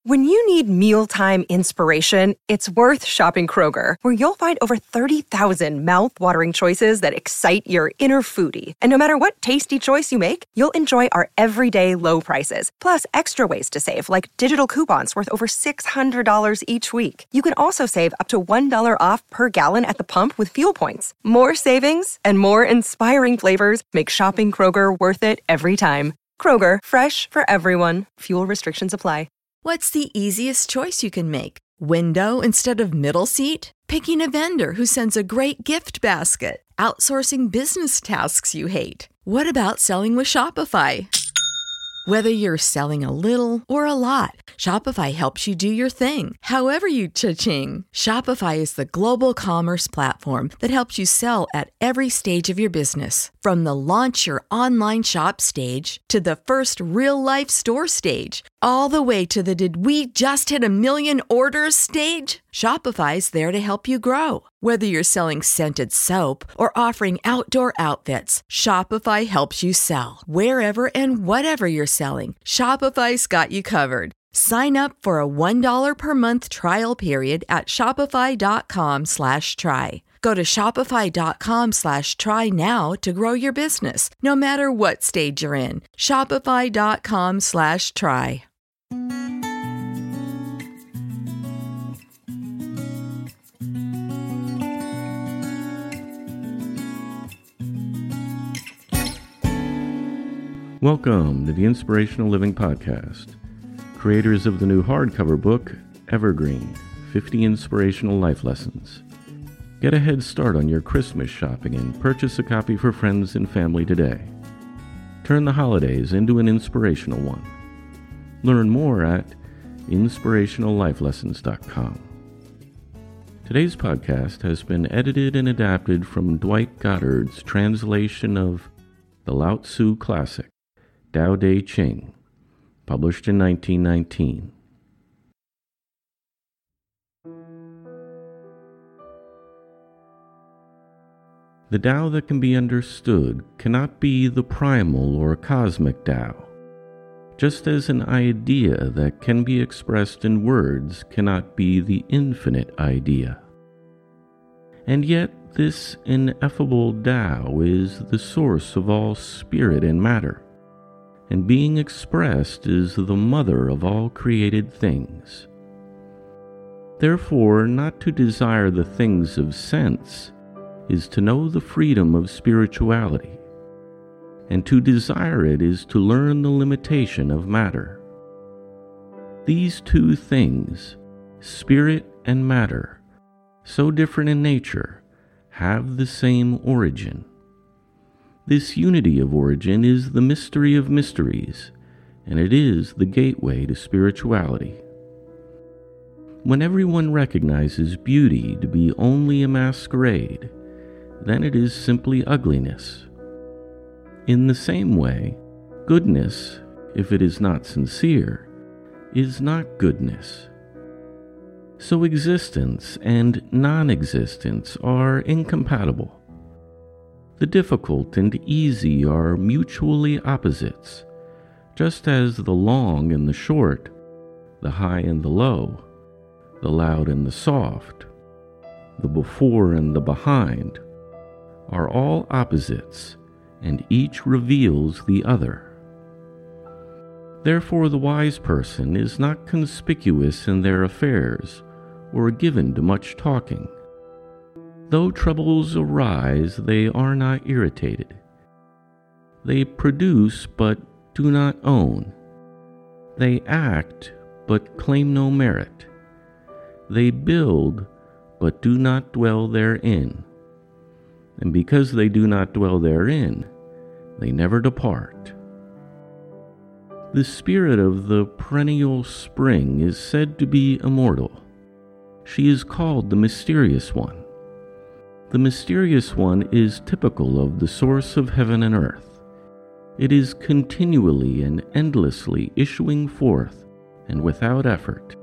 When you need mealtime inspiration, it's worth shopping Kroger, where you'll find over 30,000 mouth-watering choices that excite your inner foodie. And no matter what tasty choice you make, you'll enjoy our everyday low prices, plus extra ways to save, like digital coupons worth over $600 each week. You can also save up to $1 off per gallon at the pump with fuel points. More savings and more inspiring flavors make shopping Kroger worth it every time. Kroger, fresh for everyone. Fuel restrictions apply. What's the easiest choice you can make? Window instead of middle seat? Picking a vendor who sends a great gift basket? Outsourcing business tasks you hate? What about selling with Shopify? Whether you're selling a little or a lot, Shopify helps you do your thing, however you cha-ching. Shopify is the global commerce platform that helps you sell at every stage of your business. From the launch your online shop stage to the first real-life store stage, all the way to the did we just hit 1 million orders stage. Shopify's there to help you grow. Whether you're selling scented soap or offering outdoor outfits, Shopify helps you sell. Wherever and whatever you're selling, Shopify's got you covered. Sign up for a $1 per month trial period at shopify.com/try. Go to shopify.com/try now to grow your business, no matter what stage you're in. Shopify.com/try. Welcome to the Inspirational Living Podcast. Creators of the new hardcover book, Evergreen, 50 Inspirational Life Lessons. Get a head start on your Christmas shopping and purchase a copy for friends and family today. Turn the holidays into an inspirational one. Learn more at inspirationallifelessons.com. Today's podcast has been edited and adapted from Dwight Goddard's translation of the Lao Tzu classic, Tao Te Ching, published in 1919. The Tao that can be understood cannot be the primal or cosmic Tao, just as an idea that can be expressed in words cannot be the infinite idea. And yet this ineffable Tao is the source of all spirit and matter, and being expressed is the mother of all created things. Therefore, not to desire the things of sense is to know the freedom of spirituality, and to desire it is to learn the limitation of matter. These two things, spirit and matter, so different in nature, have the same origin. This unity of origin is the mystery of mysteries, and it is the gateway to spirituality. When everyone recognizes beauty to be only a masquerade, then it is simply ugliness. In the same way, goodness, if it is not sincere, is not goodness. So existence and non-existence are incompatible. The difficult and easy are mutually opposites, just as the long and the short, the high and the low, the loud and the soft, the before and the behind, are all opposites, and each reveals the other. Therefore the wise person is not conspicuous in their affairs, or given to much talking. Though troubles arise, they are not irritated. They produce but do not own. They act but claim no merit. They build but do not dwell therein. And because they do not dwell therein, they never depart. The spirit of the perennial spring is said to be immortal. She is called the mysterious one. The mysterious one is typical of the source of heaven and earth. It is continually and endlessly issuing forth, and without effort.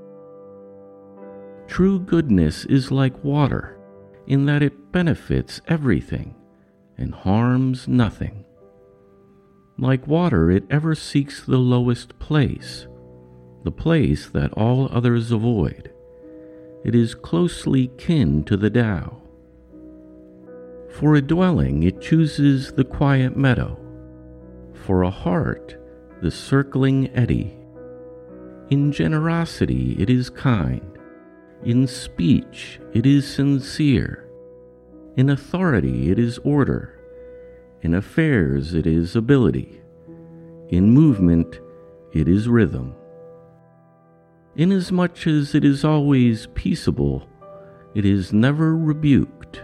True goodness is like water, in that it benefits everything and harms nothing. Like water, it ever seeks the lowest place, the place that all others avoid. It is closely kin to the Tao. For a dwelling, it chooses the quiet meadow. For a heart, the circling eddy. In generosity, it is kind. In speech, it is sincere. In authority, it is order. In affairs, it is ability. In movement, it is rhythm. Inasmuch as it is always peaceable, it is never rebuked.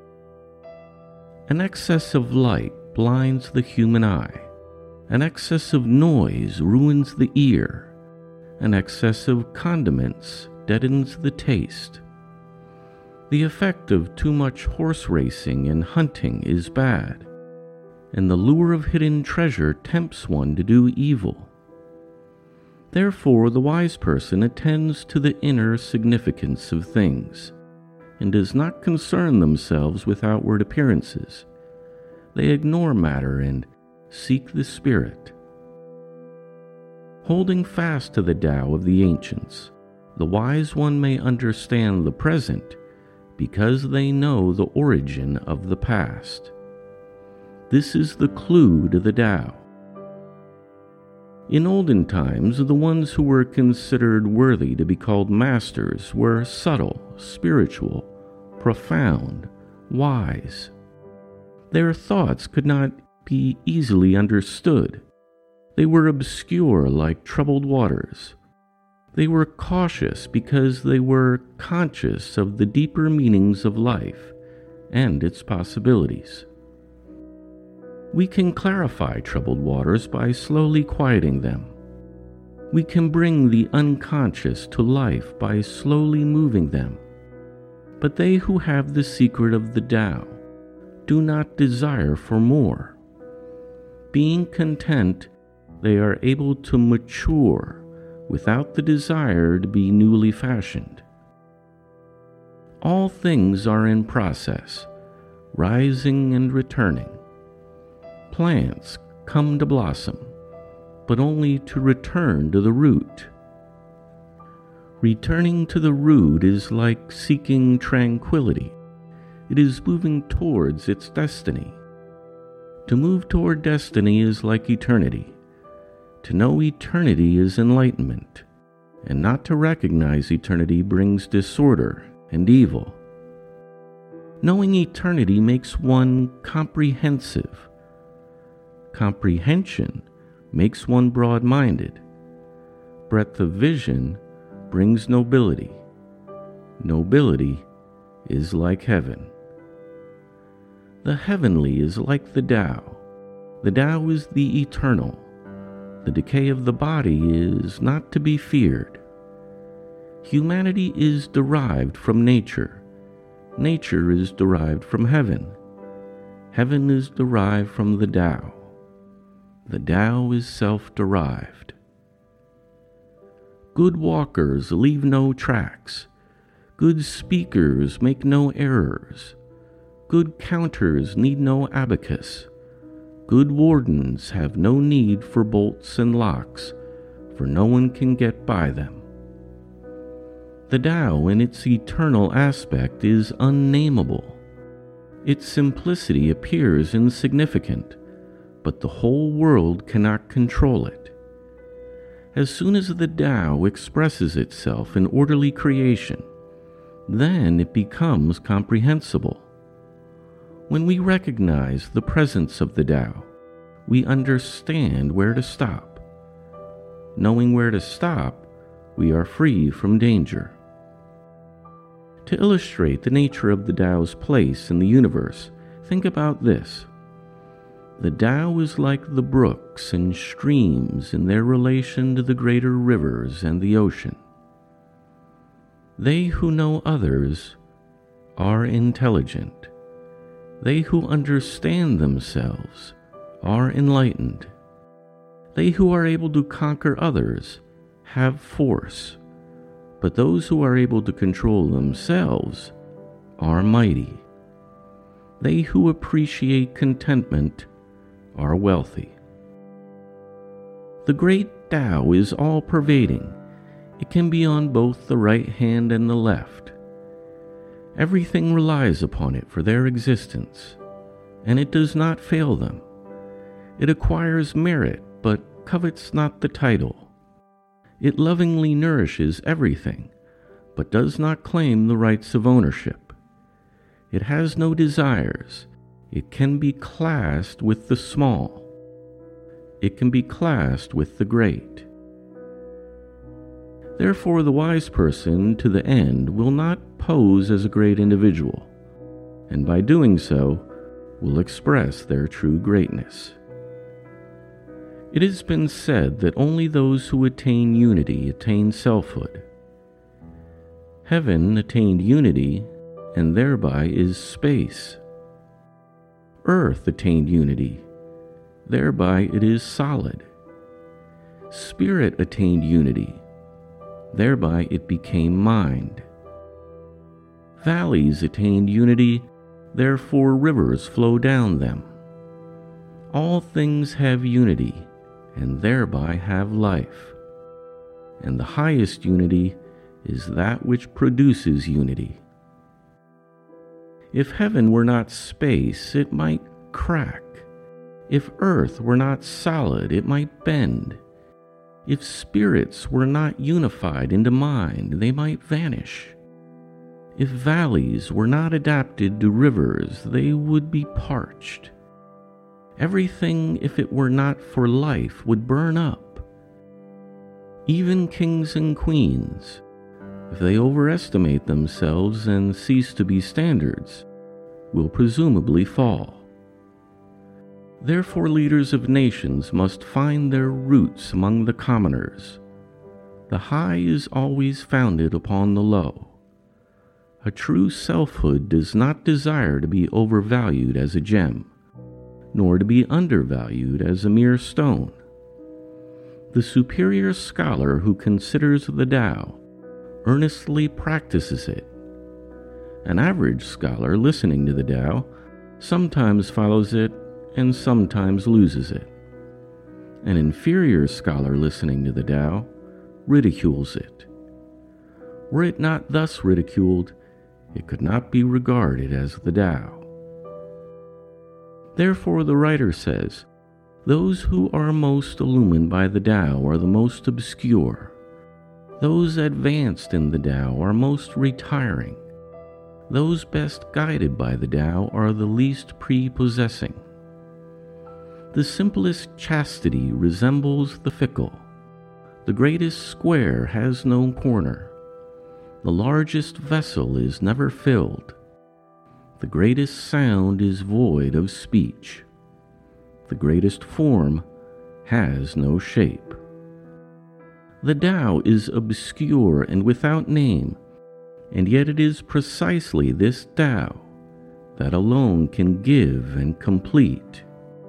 An excess of light blinds the human eye. An excess of noise ruins the ear. An excess of condiments deadens the taste. The effect of too much horse racing and hunting is bad, and the lure of hidden treasure tempts one to do evil. Therefore, the wise person attends to the inner significance of things, and does not concern themselves with outward appearances. They ignore matter and seek the spirit. Holding fast to the Tao of the ancients, the wise one may understand the present because they know the origin of the past. This is the clue to the Tao. In olden times, the ones who were considered worthy to be called masters were subtle, spiritual, profound, wise. Their thoughts could not be easily understood. They were obscure like troubled waters. They were cautious because they were conscious of the deeper meanings of life and its possibilities. We can clarify troubled waters by slowly quieting them. We can bring the unconscious to life by slowly moving them. But they who have the secret of the Tao do not desire for more. Being content, they are able to mature without the desire to be newly fashioned. All things are in process, rising and returning. Plants come to blossom, but only to return to the root. Returning to the root is like seeking tranquility. It is moving towards its destiny. To move toward destiny is like eternity. To know eternity is enlightenment, and not to recognize eternity brings disorder and evil. Knowing eternity makes one comprehensive. Comprehension makes one broad-minded. Breadth of vision brings nobility. Nobility is like heaven. The heavenly is like the Tao. The Tao is the eternal. The decay of the body is not to be feared. Humanity is derived from nature. Nature is derived from heaven. Heaven is derived from the Tao. The Tao is self-derived. Good walkers leave no tracks. Good speakers make no errors. Good counters need no abacus. Good wardens have no need for bolts and locks, for no one can get by them. The Tao in its eternal aspect is unnameable. Its simplicity appears insignificant, but the whole world cannot control it. As soon as the Tao expresses itself in orderly creation, then it becomes comprehensible. When we recognize the presence of the Tao, we understand where to stop. Knowing where to stop, we are free from danger. To illustrate the nature of the Tao's place in the universe, think about this. The Tao is like the brooks and streams in their relation to the greater rivers and the ocean. They who know others are intelligent. They who understand themselves are enlightened. They who are able to conquer others have force, but those who are able to control themselves are mighty. They who appreciate contentment are wealthy. The great Tao is all-pervading. It can be on both the right hand and the left. Everything relies upon it for their existence, and it does not fail them. It acquires merit, but covets not the title. It lovingly nourishes everything, but does not claim the rights of ownership. It has no desires. It can be classed with the small. It can be classed with the great. Therefore, the wise person to the end will not pose as a great individual, and by doing so, will express their true greatness. It has been said that only those who attain unity attain selfhood. Heaven attained unity, and thereby is space. Earth attained unity, thereby it is solid. Spirit attained unity, thereby it became mind. Valleys attained unity, therefore rivers flow down them. All things have unity, and thereby have life. And the highest unity is that which produces unity. If heaven were not space, it might crack. If earth were not solid, it might bend. If spirits were not unified into mind, they might vanish. If valleys were not adapted to rivers, they would be parched. Everything, if it were not for life, would burn up. Even kings and queens, if they overestimate themselves and cease to be standards, will presumably fall. Therefore, leaders of nations must find their roots among the commoners. The high is always founded upon the low. A true selfhood does not desire to be overvalued as a gem, nor to be undervalued as a mere stone. The superior scholar who considers the Tao earnestly practices it. An average scholar listening to the Tao sometimes follows it and sometimes loses it. An inferior scholar listening to the Tao ridicules it. Were it not thus ridiculed, it could not be regarded as the Tao. Therefore the writer says, those who are most illumined by the Tao are the most obscure. Those advanced in the Tao are most retiring. Those best guided by the Tao are the least prepossessing. The simplest chastity resembles the fickle. The greatest square has no corner. The largest vessel is never filled. The greatest sound is void of speech. The greatest form has no shape. The Tao is obscure and without name, and yet it is precisely this Tao that alone can give and complete.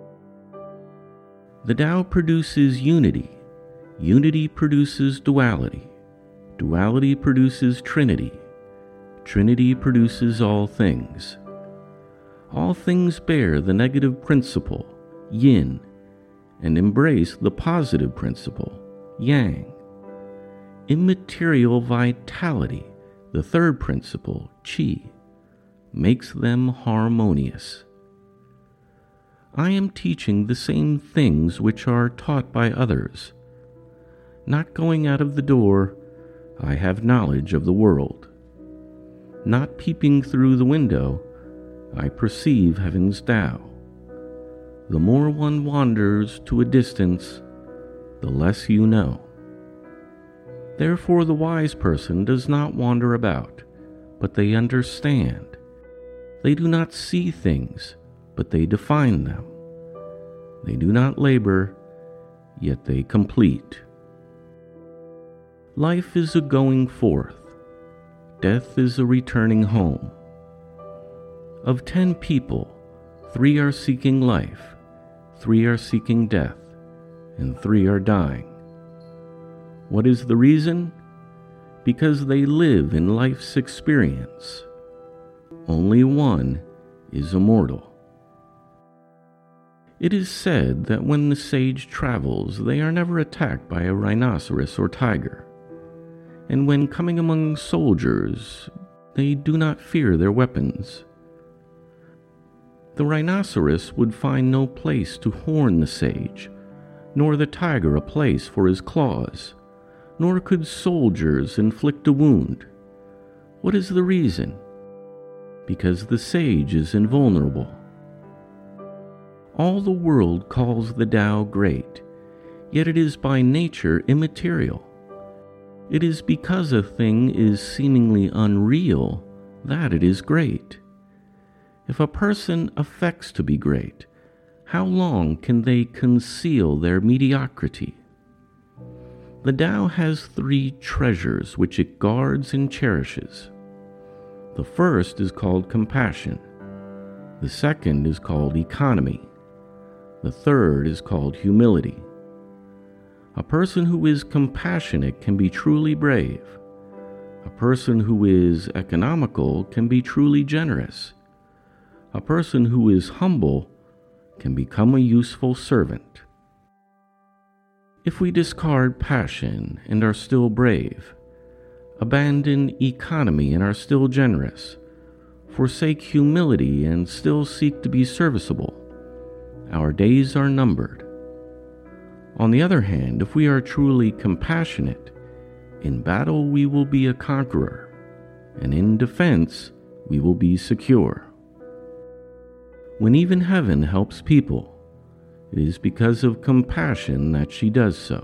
The Tao produces unity. Unity produces duality. Duality produces trinity. Trinity produces all things. All things bear the negative principle, yin, and embrace the positive principle, yang. Immaterial vitality, the third principle, qi, makes them harmonious. I am teaching the same things which are taught by others. Not going out of the door, I have knowledge of the world. Not peeping through the window, I perceive heaven's Tao. The more one wanders to a distance, the less you know. Therefore the wise person does not wander about, but they understand. They do not see things, but they define them. They do not labor, yet they complete. Life is a going forth. Death is a returning home. Of 10 people, 3 are seeking life, 3 are seeking death, and 3 are dying. What is the reason? Because they live in life's experience. Only one is immortal. It is said that when the sage travels, they are never attacked by a rhinoceros or tiger. and when coming among soldiers, they do not fear their weapons. The rhinoceros would find no place to horn the sage, nor the tiger a place for his claws, nor could soldiers inflict a wound. What is the reason? Because the sage is invulnerable. All the world calls the Tao great, yet it is by nature immaterial. It is because a thing is seemingly unreal that it is great. If a person affects to be great, how long can they conceal their mediocrity? The Tao has 3 treasures which it guards and cherishes. The first is called compassion. The second is called economy. The third is called humility. A person who is compassionate can be truly brave. A person who is economical can be truly generous. A person who is humble can become a useful servant. If we discard passion and are still brave, abandon economy and are still generous, forsake humility and still seek to be serviceable, our days are numbered. On the other hand, if we are truly compassionate, in battle we will be a conqueror, and in defense we will be secure. When even heaven helps people, it is because of compassion that she does so.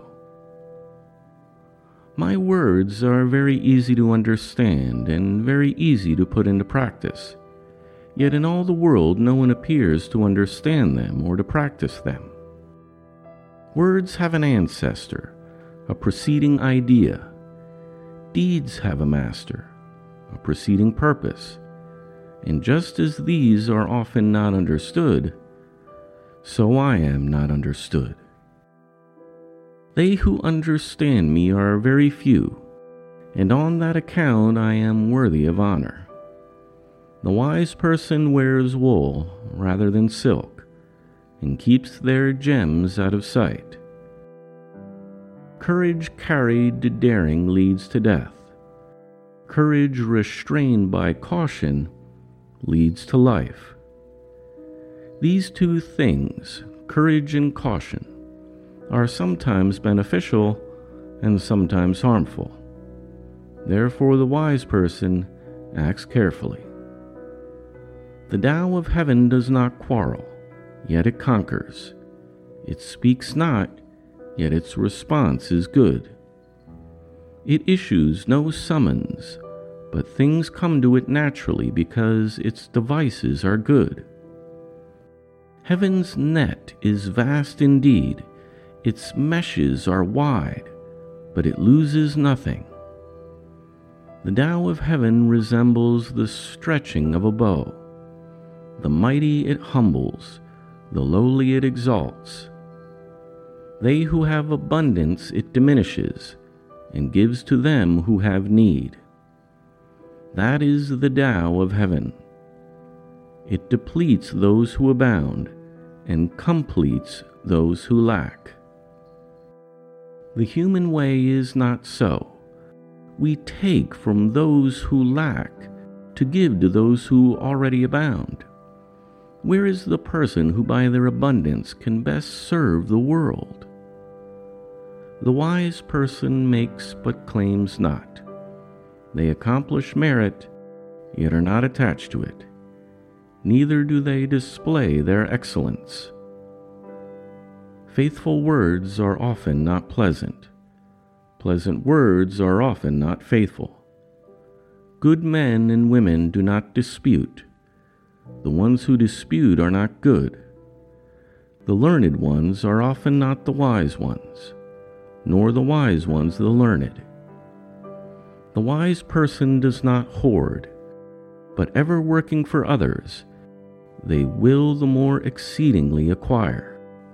My words are very easy to understand and very easy to put into practice, yet in all the world no one appears to understand them or to practice them. Words have an ancestor, a preceding idea. Deeds have a master, a preceding purpose. And just as these are often not understood, so I am not understood. They who understand me are very few, and on that account I am worthy of honor. The wise person wears wool rather than silk, and keeps their gems out of sight. Courage carried to daring leads to death. Courage restrained by caution leads to life. These 2 things, courage and caution, are sometimes beneficial and sometimes harmful. Therefore, the wise person acts carefully. The Tao of heaven does not quarrel, yet it conquers. It speaks not, yet its response is good. It issues no summons, but things come to it naturally because its devices are good. Heaven's net is vast indeed, its meshes are wide, but it loses nothing. The Tao of heaven resembles the stretching of a bow. The mighty it humbles, the lowly it exalts. They who have abundance it diminishes, and gives to them who have need. That is the Tao of heaven. It depletes those who abound, and completes those who lack. The human way is not so. We take from those who lack to give to those who already abound. Where is the person who by their abundance can best serve the world? The wise person makes but claims not. They accomplish merit, yet are not attached to it. Neither do they display their excellence. Faithful words are often not pleasant. Pleasant words are often not faithful. Good men and women do not dispute. The ones who dispute are not good. The learned ones are often not the wise ones, nor the wise ones the learned. The wise person does not hoard, but ever working for others, they will the more exceedingly acquire.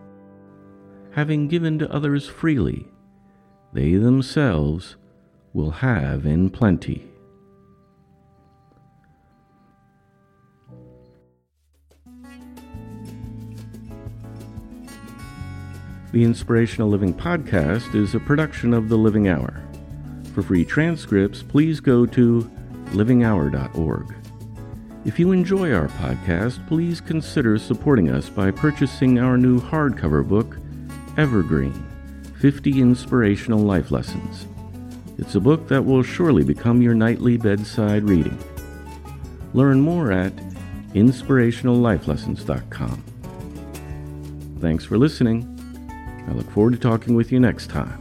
Having given to others freely, they themselves will have in plenty. The Inspirational Living Podcast is a production of The Living Hour. For free transcripts, please go to livinghour.org. If you enjoy our podcast, please consider supporting us by purchasing our new hardcover book, Evergreen, 50 Inspirational Life Lessons. It's a book that will surely become your nightly bedside reading. Learn more at inspirationallifelessons.com. Thanks for listening. I look forward to talking with you next time.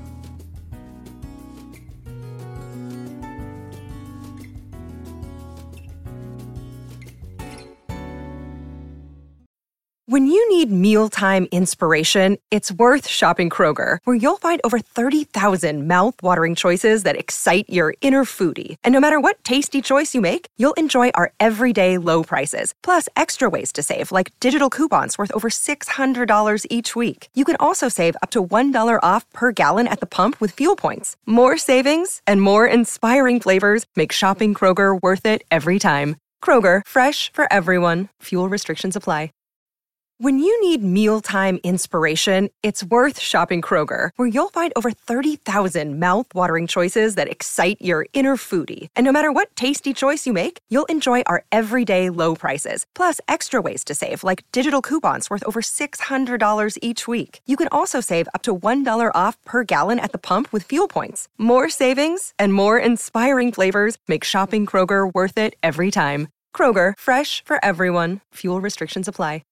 When you need mealtime inspiration, it's worth shopping Kroger, where you'll find over 30,000 mouth-watering choices that excite your inner foodie. And no matter what tasty choice you make, you'll enjoy our everyday low prices, plus extra ways to save, like digital coupons worth over $600 each week. You can also save up to $1 off per gallon at the pump with fuel points. More savings and more inspiring flavors make shopping Kroger worth it every time. Kroger, fresh for everyone. Fuel restrictions apply. When you need mealtime inspiration, it's worth shopping Kroger, where you'll find over 30,000 mouth-watering choices that excite your inner foodie. And no matter what tasty choice you make, you'll enjoy our everyday low prices, plus extra ways to save, like digital coupons worth over $600 each week. You can also save up to $1 off per gallon at the pump with fuel points. More savings and more inspiring flavors make shopping Kroger worth it every time. Kroger, fresh for everyone. Fuel restrictions apply.